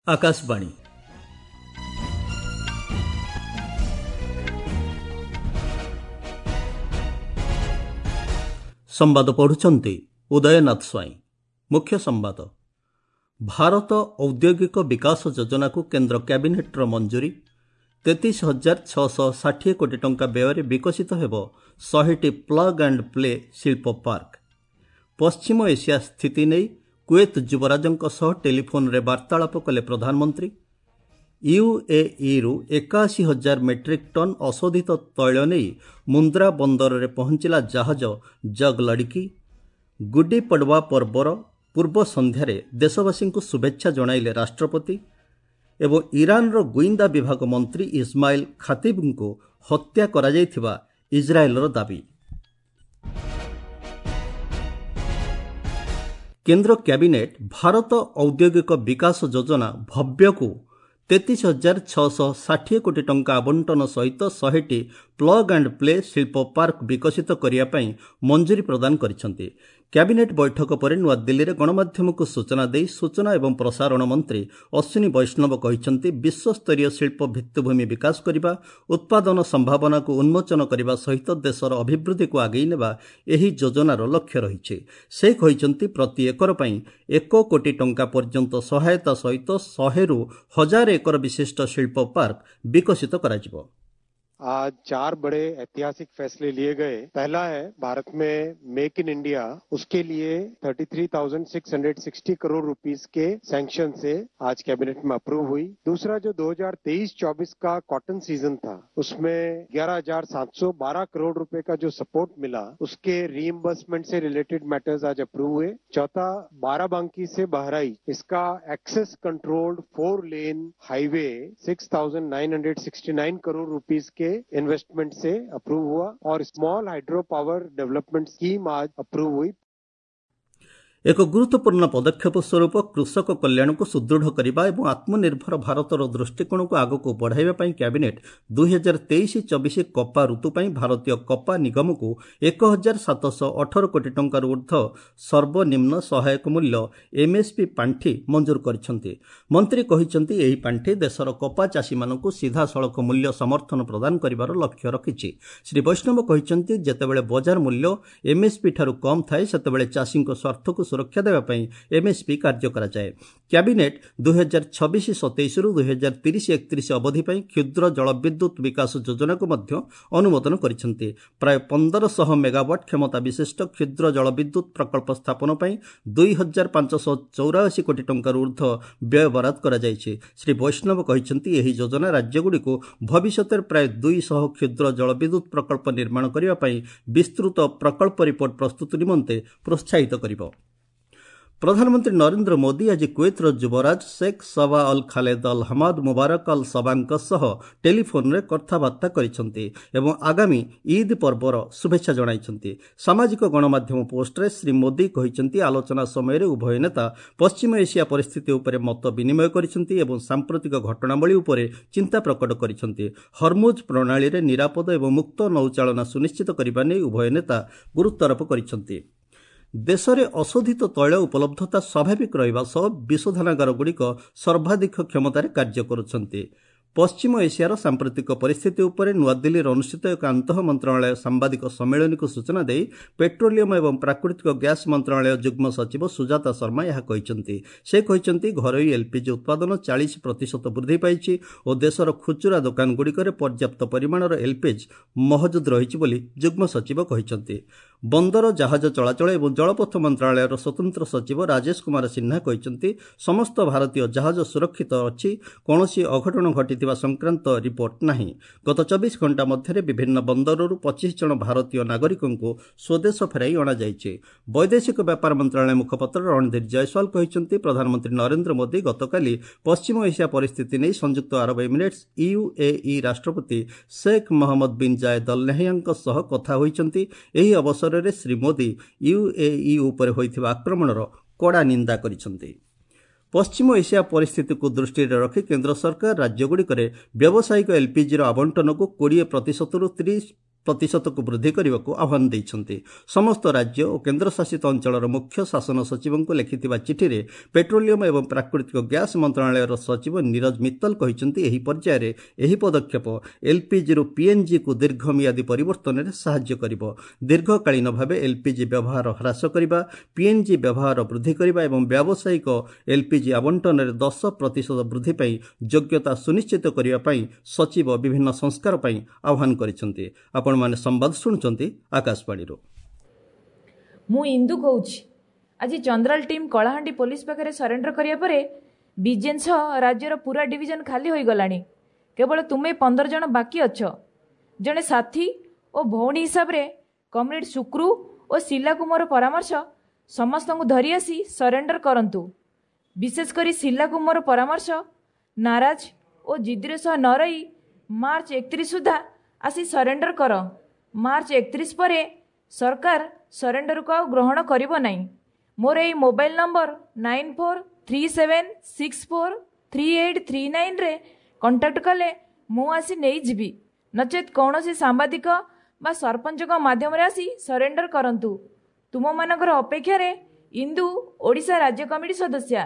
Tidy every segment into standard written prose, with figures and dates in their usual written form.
आकाशवाणी संवाद पढ़ुचंती उदयनाथ स्वाई। मुख्य संवाद। भारत औद्योगिक विकास योजना को केंद्र कैबिनेटर मंजूरी। 33,660 कोटी टंका व्यय विकसित हेब 100टी प्लग एंड प्ले शिल्प पार्क। पश्चिम एशिया स्थिति नहीं कुवेत युवराजों सह टेलीफोन रे वार्तालाप कले प्रधानमंत्री। यूएई रु 81,000 मेट्रिक टन अशोधित तैल नहीं मुंद्रा बंदर रे पहुंचला जहाज जग लड़की। गुडी पड़वा पर्वर पूर्व संध्यारे देशवासी को शुभेच्छा जणाइले राष्ट्रपति। एवं ईरान रो गुइंदा विभाग मंत्री इस्माइल खातिब को हत्या करा जायथिबा इजराइलर दाबी। केंद्र कैबिनेट भारत औद्योगिक विकास योजना भव्य को 33,660 कोटी टंका आवंटन सहित 100टी प्लग एंड प्ले शिल्प पार्क विकसित करने मंजूरी प्रदान करिसेंति। कैबिनेट बैठक पर नुआ दिल्ली में गणमाध्यम को सूचना दे सूचना एवं प्रसारण मंत्री अश्विनी वैष्णव कहिसेंति विश्वस्तरीय शिल्प भित्तिभूमि विकास करने उत्पादन संभावना को उन्मोचन करने सहित देशर अभिवृद्धि को आगे नेबा एही योजनार लक्ष्य रही। से कहिसेंति प्रति एकर पई 1 कोटी टंका पर्यंत सहायता सहित 100 रु 1000 एकर विशिष्ट शिल्प पार्क विकसित कराजिबो। आज 4 बड़े ऐतिहासिक फैसले लिए गए। पहला है भारत में मेक इन इंडिया, उसके लिए 33,660 करोड़ रुपीस के सैंक्शन से आज कैबिनेट में अप्रूव हुई। दूसरा जो 2023-24 का कॉटन सीजन था उसमें 11,712 करोड़ रुपए का जो सपोर्ट मिला उसके रीइंबर्समेंट से रिलेटेड मैटर्स आज अप्रूव हुए। चौथा बाराबांकी से बहराइच इसका access controlled 4 lane highway 6,969 crore rupees के इन्वेस्टमेंट से अप्रूव हुआ और small hydro power development scheme आज अप्रूव हुई। एक गुरुत्वपूर्ण पदक्षेप स्वरूप कृषक कल्याण को सुदृढ़ करने और आत्मनिर्भर भारतर दृष्टिकोण को आगक बढ़ाइबा कैबिनेट 2023-24 कपा ऋतु भारतीय कपा निगम को 1,718 कोटी टंकार ऊर्ध्व सर्वनिम्न सहायक मूल्य एमएसपी पांठी मंजूर करिसेंति। मंत्री कहिसेंति एही पांठी देशर कपा चाषी मानकु सीधा सड़क मूल्य समर्थन प्रदान करिवार लक्ष्य रखिछि। श्री वैष्णव कहिसेंति जेतेबेले बाजार मूल्य एमएसपी ठारू कम थाए सेतेबेले चाषी स्वार्थ को सुरक्षा देवा पई एमएसपी कार्य करा जाए। कैबिनेट 2026-27 रु 2030-31 अवधि पई क्षुद्र जलविद्युत विकास योजना को मध्य अनुमोदन करिसेंति। प्राय 1500 मेगावाट क्षमता विशिष्ट क्षुद्र जलविद्युत प्रकल्प स्थापन पई 2,584 कोटी टंकार ऊर्ध्व व्यय बराद करा जायछि। श्री वैष्णव कहिसेंति एही योजना राज्यगुडी को भविष्यत प्राय 200 क्षुद्र जलविद्युत प्रकल्प निर्माण करिबा पई विस्तृत प्रकल्प रिपोर्ट प्रस्तुत निमंते प्रोत्साहित करिबो। प्रधानमंत्री नरेंद्र मोदी आज कुवेतर युवराज शेख सबा अल खालेद अल हमाद मुबारक अल सबांक सह टेलीफोन रे कथाबार्ता करिसेंति एवं आगामी ईद पर्वर शुभेच्छा जणाइसेंति। सामाजिक गणमाध्यम पोस्ट रे श्री मोदी कहिसेंति आलोचना समय रे उभय नेता पश्चिम एशिया परिस्थिति उपरे मत विनिमय करिसेंति एवं सांप्रतिक घटनावली उपरे चिंता प्रकट करिसेंति। हरमुज प्रणाली रे निरापद एवं मुक्त नौचालना सुनिश्चित करिबा नै उभय नेता गुरुत्वारोप करिसेंति। देश में अशोधित तैल उपलब्धता स्वाभाविक रहिबा सह विशोधनागार गुड़िक सर्वाधिक क्षमतार कार्य करुछंती। पश्चिम एशियार सांप्रतिक परिस्थिति उपरे नुआदिल्ली अनुष्ठित एक आंतः मंत्रालय सांबादिक सम्मेलन को सूचना दे पेट्रोलियम एवं प्राकृतिक गैस मंत्रालय जुग्म सचिव सुजाता शर्मा यह कहिसेंति। से कहिसेंति घरोई एलपीजी उत्पादन 40% वृद्धि पाइछि और देशर खुचुरा दुकान गुड़िकरे पर्याप्त परिमाणर एलपीजी महजुद रहिछि बोली जुग्म सचिव कहिसेंति। बंदर जहाज चलाचल एवं जलपथ मंत्रालय स्वतंत्र सचिव राजेश कुमार सिन्हा कहिसेंति समस्त भारतीय जहाज सुरक्षित अछि, कौनसी अघटन घटी संक्रांत रिपोर्ट नहीं। गत 24 घंटा मध्य विभिन्न बंदररू 25 जन भारतीय नागरिकों को स्वदेश फेराई अणा जाइछि। वैदेशिक व्यापार मंत्रालय मुखपत्र रणधीर जयसवाल कहिसेंति प्रधानमंत्री नरेंद्र मोदी गतकाली पश्चिम एशिया परिस्थिति नहीं संयुक्त अरब एमिरेट्स यूएई राष्ट्रपति शेख मोहम्मद बिन जायद अल नाह्यान सह कथा होइछंति। एही अवसर में श्री मोदी यूएई उपर होइथिबा आक्रमणर कड़ा निंदा करिसेंति। पश्चिम एशिया परिस्थिति को दृष्टि रखी केंद्र सरकार राज्यगुड़िक व्यावसायिक एलपीजी आवंटन को 20% रु ପ୍ରତିଶତକୁ ବୃଦ୍ଧି କରିବାକୁ ଆହ୍ୱାନ ଦେଇଛନ୍ତି। ସମସ୍ତ ରାଜ୍ୟ ଓ କେନ୍ଦ୍ରଶାସିତ ଅଞ୍ଚଳର ମୁଖ୍ୟ ଶାସନ ସଚିବଙ୍କୁ ଲେଖିଥିବା ଚିଠିରେ ପେଟ୍ରୋଲିୟମ ଏବଂ ପ୍ରାକୃତିକ ଗ୍ୟାସ୍ ମନ୍ତ୍ରଣାଳୟର ସଚିବ ନିରଜ ମିତ୍ତଲ କହିଛନ୍ତି ଏହି ପର୍ଯ୍ୟାୟରେ ଏହି ପଦକ୍ଷେପ ଏଲ୍ପିଜିରୁ ପିଏନ୍ଜିକୁ ଦୀର୍ଘମିଆଦୀ ପରିବର୍ତ୍ତନରେ ସାହାଯ୍ୟ କରିବ। ଦୀର୍ଘକାଳୀନ ଭାବେ ଏଲ୍ପିଜି ବ୍ୟବହାର ହ୍ରାସ କରିବା, ପିଏନ୍ଜି ବ୍ୟବହାର ବୃଦ୍ଧି କରିବା ଏବଂ ବ୍ୟାବସାୟିକ ଏଲ୍ପିଜି ଆବଣ୍ଟନରେ 10% ବୃଦ୍ଧି ପାଇଁ ଯୋଗ୍ୟତା ସୁନିଶ୍ଚିତ କରିବା ପାଇଁ ସଚିବ ବିଭିନ୍ନ ସଂସ୍କାର ପାଇଁ ଆହ୍ୱାନ କରିଛନ୍ତି। ଆପଣମାନେ ସମ୍ବାଦ ଶୁଣୁଛନ୍ତି ଆକାଶବାଣୀରୁ। ମୁଁ ଇନ୍ଦୁ କହୁଛି। ଆଜି ଚନ୍ଦ୍ରାଲ ଟିମ୍ କଳାହାଣ୍ଡି ପୋଲିସ ପାଖରେ ସରେଣ୍ଡର କରିବା ପରେ ବିଜେନ୍ ସହ ରାଜ୍ୟର ପୁରା ଡିଭିଜନ ଖାଲି ହୋଇଗଲାଣି। କେବଳ ତୁମେ 15 ଜଣ ବାକି ଅଛ। ଜଣେ ସାଥୀ ଓ ଭଉଣୀ ହିସାବରେ କମ୍ରେଡ୍ ଶୁକ୍ରୁ ଓ ଶିଲାକୁ ମୋର ପରାମର୍ଶ, ସମସ୍ତଙ୍କୁ ଧରି ଆସି ସରେଣ୍ଡର କରନ୍ତୁ। ବିଶେଷ କରି ଶିଲାକୁ ମୋର ପରାମର୍ଶ, ନାରାଜ ଓ ଜିଦିର ସହ ନ ରହି ମାର୍ଚ୍ଚ 31 ସୁଦ୍ଧା ଆସି ସରେଣ୍ଡର କର। ମାର୍ଚ୍ଚ 31 ପରେ ସରକାର ସରେଣ୍ଡରକୁ ଆଉ ଗ୍ରହଣ କରିବ ନାହିଁ। ମୋର ଏହି ମୋବାଇଲ ନମ୍ବର 9437643839ରେ କଣ୍ଟାକ୍ଟ କଲେ ମୁଁ ଆସି ନେଇଯିବି। ନଚେତ୍ କୌଣସି ସାମ୍ବାଦିକ ବା ସରପଞ୍ଚଙ୍କ ମାଧ୍ୟମରେ ଆସି ସରେଣ୍ଡର କରନ୍ତୁ। ତୁମମାନଙ୍କର ଅପେକ୍ଷାରେ ଇନ୍ଦୁ, ଓଡ଼ିଶା ରାଜ୍ୟ କମିଟି ସଦସ୍ୟା।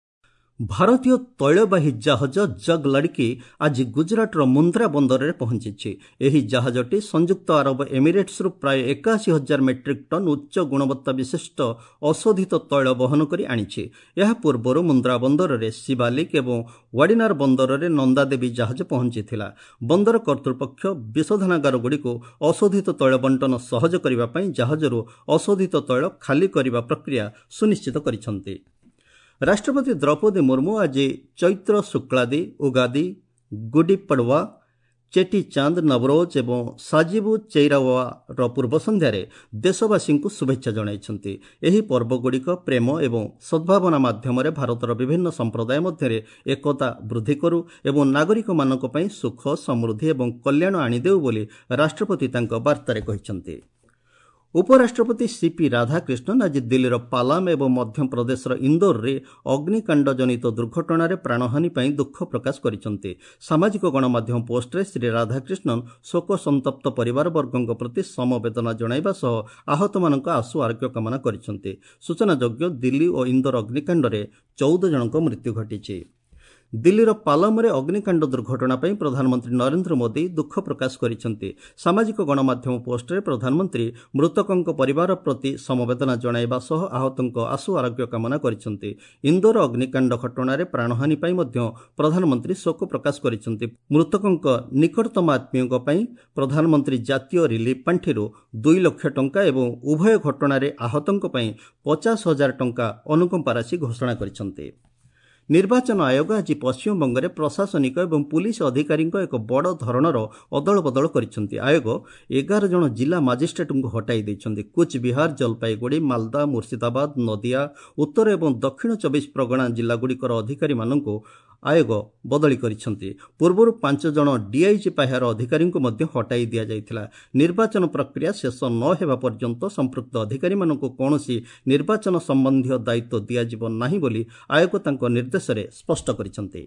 ଭାରତୀୟ ତୈଳବାହୀ ଜାହାଜ ଜଗ୍ ଲଡ଼କି ଆଜି ଗୁଜରାଟର ମୁନ୍ଦ୍ରା ବନ୍ଦରରେ ପହଞ୍ଚିଛି। ଏହି ଜାହାଜଟି ସଂଯୁକ୍ତ ଆରବ ଏମିରେଟ୍ସରୁ ପ୍ରାୟ 81,000 ମେଟ୍ରିକ୍ ଟନ୍ ଉଚ୍ଚ ଗୁଣବତ୍ତା ବିଶିଷ୍ଟ ଅଶୋଧିତ ତୈଳ ବହନ କରି ଆଣିଛି। ଏହା ପୂର୍ବରୁ ମୁନ୍ଦ୍ରା ବନ୍ଦରରେ ଶିବାଲିକ ଏବଂ ୱାଡିନାର ବନ୍ଦରରେ ନନ୍ଦାଦେବୀ ଜାହାଜ ପହଞ୍ଚିଥିଲା। ବନ୍ଦର କର୍ତ୍ତୃପକ୍ଷ ବିଶୋଧନାଗାରଗୁଡ଼ିକୁ ଅଶୋଧିତ ତୈଳ ବଣ୍ଟନ ସହଜ କରିବା ପାଇଁ ଜାହାଜରୁ ଅଶୋଧିତ ତୈଳ ଖାଲି କରିବା ପ୍ରକ୍ରିୟା ସୁନିଶ୍ଚିତ କରିଛନ୍ତି। ରାଷ୍ଟ୍ରପତି ଦ୍ରୌପଦୀ ମୁର୍ମୁ ଆଜି ଚୈତ୍ର ଶୁକ୍ଲାଦି, ଉଗାଦି, ଗୁଡ଼ି ପଡ଼ୱା, ଚେଟି ଚାନ୍ଦ, ନବରୋଜ ଏବଂ ସାଜିବୁ ଚୈରାୱାର ପୂର୍ବ ସନ୍ଧ୍ୟାରେ ଦେଶବାସୀଙ୍କୁ ଶୁଭେଚ୍ଛା ଜଣାଇଛନ୍ତି। ଏହି ପର୍ବଗୁଡ଼ିକ ପ୍ରେମ ଏବଂ ସଦ୍ଭାବନା ମାଧ୍ୟମରେ ଭାରତର ବିଭିନ୍ନ ସମ୍ପ୍ରଦାୟ ମଧ୍ୟରେ ଏକତା ବୃଦ୍ଧି କରୁ ଏବଂ ନାଗରିକମାନଙ୍କ ପାଇଁ ସୁଖ, ସମୃଦ୍ଧି ଏବଂ କଲ୍ୟାଣ ଆଣିଦେଉ ବୋଲି ରାଷ୍ଟ୍ରପତି ତାଙ୍କ ବାର୍ତ୍ତାରେ କହିଛନ୍ତି। ଉପରାଷ୍ଟ୍ରପତି ସିପି ରାଧାକ୍ରିଷ୍ଣନ୍ ଆଜି ଦିଲ୍ଲୀର ପାଲାମ ଏବଂ ମଧ୍ୟପ୍ରଦେଶର ଇନ୍ଦୋରରେ ଅଗ୍ନିକାଣ୍ଡ ଜନିତ ଦୁର୍ଘଟଣାରେ ପ୍ରାଣହାନୀ ପାଇଁ ଦୁଃଖ ପ୍ରକାଶ କରିଛନ୍ତି। ସାମାଜିକ ଗଣମାଧ୍ୟମ ପୋଷ୍ଟରେ ଶ୍ରୀ ରାଧାକ୍ରିଷ୍ଣନ୍ ଶୋକ ସନ୍ତପ୍ତ ପରିବାରବର୍ଗଙ୍କ ପ୍ରତି ସମବେଦନା ଜଣାଇବା ସହ ଆହତମାନଙ୍କ ଆଶୁ ଆରୋଗ୍ୟ କାମନା କରିଛନ୍ତି। ସୂଚନାଯୋଗ୍ୟ, ଦିଲ୍ଲୀ ଓ ଇନ୍ଦୋର ଅଗ୍ନିକାଣ୍ଡରେ 14 ଜଣଙ୍କ ମୃତ୍ୟୁ ଘଟିଛି। ଦିଲ୍ଲୀର ପାଲାମରେ ଅଗ୍ନିକାଣ୍ଡ ଦୁର୍ଘଟଣା ପାଇଁ ପ୍ରଧାନମନ୍ତ୍ରୀ ନରେନ୍ଦ୍ର ମୋଦି ଦୁଃଖ ପ୍ରକାଶ କରିଛନ୍ତି। ସାମାଜିକ ଗଣମାଧ୍ୟମ ପୋଷ୍ଟରେ ପ୍ରଧାନମନ୍ତ୍ରୀ ମୃତକଙ୍କ ପରିବାର ପ୍ରତି ସମବେଦନା ଜଣାଇବା ସହ ଆହତଙ୍କ ଆଶୁ ଆରୋଗ୍ୟ କାମନା କରିଛନ୍ତି। ଇନ୍ଦୋର ଅଗ୍ନିକାଣ୍ଡ ଘଟଣାରେ ପ୍ରାଣହାନୀ ପାଇଁ ମଧ୍ୟ ପ୍ରଧାନମନ୍ତ୍ରୀ ଶୋକ ପ୍ରକାଶ କରିଛନ୍ତି। ମୃତକଙ୍କ ନିକଟତମ ଆତ୍ମୀୟଙ୍କ ପାଇଁ ପ୍ରଧାନମନ୍ତ୍ରୀ ଜାତୀୟ ରିଲିଫ୍ ପାଣ୍ଠିରୁ 2 ଲକ୍ଷ ଟଙ୍କା ଏବଂ ଉଭୟ ଘଟଣାରେ ଆହତଙ୍କ ପାଇଁ 50,000 ଟଙ୍କା ଅନୁକମ୍ପା ରାଶି ଘୋଷଣା କରିଛନ୍ତି। ନିର୍ବାଚନ ଆୟୋଗ ଆଜି ପଶ୍ଚିମବଙ୍ଗରେ ପ୍ରଶାସନିକ ଏବଂ ପୁଲିସ ଅଧିକାରୀଙ୍କ ଏକ ବଡ଼ ଧରଣର ଅଦଳ ବଦଳ କରିଛନ୍ତି। ଆୟୋଗ 11 ଜଣ ଜିଲ୍ଲା ମାଜିଷ୍ଟ୍ରେଟ୍ଙ୍କୁ ହଟାଇ ଦେଇଛନ୍ତି। କୁଚବିହାର, ଜଲପାଇଗୁଡ଼ି, ମାଲଦା, ମୁର୍ସିଦାବାଦ, ନଦିଆ, ଉତ୍ତର ଏବଂ ଦକ୍ଷିଣ 24 ପ୍ରଗଣା ଜିଲ୍ଲାଗୁଡ଼ିକର ଅଧିକାରୀମାନଙ୍କୁ ଆୟୋଗ ବଦଳି କରିଛନ୍ତି। ପୂର୍ବରୁ 5 ଜଣ ଡିଆଇଜି ପାହ୍ୟାର ଅଧିକାରୀଙ୍କୁ ମଧ୍ୟ ହଟାଇ ଦିଆଯାଇଥିଲା। ନିର୍ବାଚନ ପ୍ରକ୍ରିୟା ଶେଷ ନ ହେବା ପର୍ଯ୍ୟନ୍ତ ସମ୍ପୃକ୍ତ ଅଧିକାରୀମାନଙ୍କୁ କୌଣସି ନିର୍ବାଚନ ସମ୍ବନ୍ଧୀୟ ଦାୟିତ୍ୱ ଦିଆଯିବ ନାହିଁ ବୋଲି ଆୟୋଗ ତାଙ୍କ ନିର୍ଦ୍ଦେଶରେ ସ୍ପଷ୍ଟ କରିଛନ୍ତି।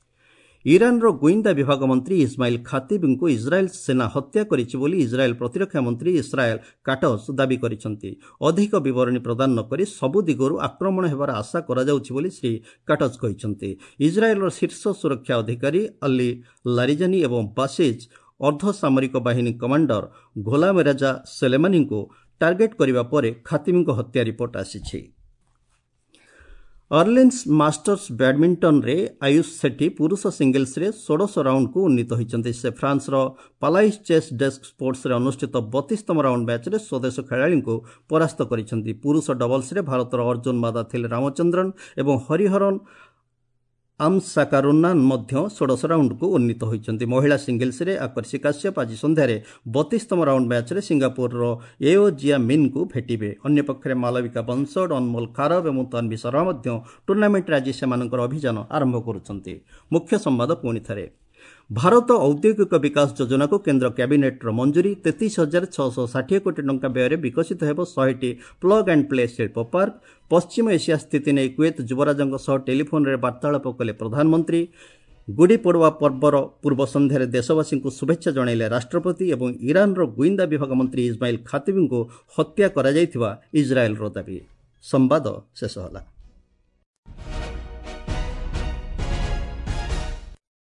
ଇରାନର ଗୁଇନ୍ଦା ବିଭାଗ ମନ୍ତ୍ରୀ ଇସ୍ମାଇଲ ଖାତିବ୍ଙ୍କୁ ଇସ୍ରାଏଲ୍ ସେନା ହତ୍ୟା କରିଛି ବୋଲି ଇସ୍ରାଏଲ୍ ପ୍ରତିରକ୍ଷା ମନ୍ତ୍ରୀ ଇସ୍ରାଏଲ୍ କାଟସ୍ ଦାବି କରିଛନ୍ତି। ଅଧିକ ବିବରଣୀ ପ୍ରଦାନ ନ କରି ସବୁ ଦିଗରୁ ଆକ୍ରମଣ ହେବାର ଆଶା କରାଯାଉଛି ବୋଲି ଶ୍ରୀ କାଟସ୍ କହିଛନ୍ତି। ଇସ୍ରାଏଲ୍ର ଶୀର୍ଷ ସୁରକ୍ଷା ଅଧିକାରୀ ଅଲି ଲାରିଜାନି ଏବଂ ବାସିଜ୍ ଅର୍ଦ୍ଧସାମରିକ ବାହିନୀ କମାଣ୍ଡର ଘୋଲାମ ରେଜା ସେଲେମାନିଙ୍କୁ ଟାର୍ଗେଟ୍ କରିବା ପରେ ଖାତିବ୍ଙ୍କ ହତ୍ୟା ରିପୋର୍ଟ ଆସିଛି। ଅର୍ଲିନ୍ସ ମାଷ୍ଟର୍ସ ବ୍ୟାଡମିଣ୍ଟନରେ ଆୟୁଷ ସେଠୀ ପୁରୁଷ ସିଙ୍ଗଲ୍ସରେ 16 ରାଉଣ୍ଡକୁ ଉନ୍ନୀତ ହୋଇଛନ୍ତି। ସେ ଫ୍ରାନ୍ସର ପାଲାଇସ୍ ଚେସ୍ ଡେସ୍କ ସ୍ପୋର୍ଟସରେ ଅନୁଷ୍ଠିତ 32ତମ ରାଉଣ୍ଡ ମ୍ୟାଚ୍ରେ ସ୍ୱଦେଶ ଖେଳାଳିଙ୍କୁ ପରାସ୍ତ କରିଛନ୍ତି। ପୁରୁଷ ଡବଲ୍ସରେ ଭାରତର ଅର୍ଜୁନ ମାଦାଥିଲ ରାମଚନ୍ଦ୍ରନ ଏବଂ ହରିହରନ ଆମସାକାରୁନାନ୍ ମଧ୍ୟ 16 ରାଉଣ୍ଡକୁ ଉନ୍ନୀତ ହୋଇଛନ୍ତି। ମହିଳା ସିଙ୍ଗଲ୍ସରେ ଆକର୍ଷି କାଶ୍ୟପ ଆଜି ସନ୍ଧ୍ୟାରେ 32ତମ ରାଉଣ୍ଡ ମ୍ୟାଚ୍ରେ ସିଙ୍ଗାପୁରର ଏଓ ଜିଆ ମିନ୍ଙ୍କୁ ଭେଟିବେ। ଅନ୍ୟପକ୍ଷରେ ମାଲବିକା ବନ୍ସୋଡ୍, ଅନମୋଲ ଖାରବ ଏବଂ ତନ୍ଭୀ ଶର୍ମା ମଧ୍ୟ ଟୁର୍ଣ୍ଣାମେଣ୍ଟରେ ଆଜି ସେମାନଙ୍କର ଅଭିଯାନ ଆରମ୍ଭ କରୁଛନ୍ତି। ମୁଖ୍ୟ ସମ୍ବାଦ ପୁଣି ଥରେ। ଭାରତ ଔଦ୍ୟୋଗିକ ବିକାଶ ଯୋଜନାକୁ କେନ୍ଦ୍ର କ୍ୟାବିନେଟ୍ର ମଞ୍ଜୁରୀ। 33,660 କୋଟି ଟଙ୍କା ବ୍ୟୟରେ ବିକଶିତ ହେବ 100ଟି ପ୍ଲଗ୍ ଆଣ୍ଡ ପ୍ଲେ ଶିଳ୍ପ ପାର୍କ। ପଶ୍ଚିମ ଏସିଆ ସ୍ଥିତି ନେଇ କୁଏତ ଯୁବରାଜଙ୍କ ସହ ଟେଲିଫୋନ୍ରେ ବାର୍ତ୍ତାଳାପ କଲେ ପ୍ରଧାନମନ୍ତ୍ରୀ। गुड़ी पड़वा पर्वर पूर्व संध्यार देशवासी शुभेच्छा जणाइले राष्ट्रपति और इरानर गुइंदा विभाग मंत्री इस्माइल खातिबी को हत्या करा जायथिबा इजराएलर दाबी। संवाद शेष होला।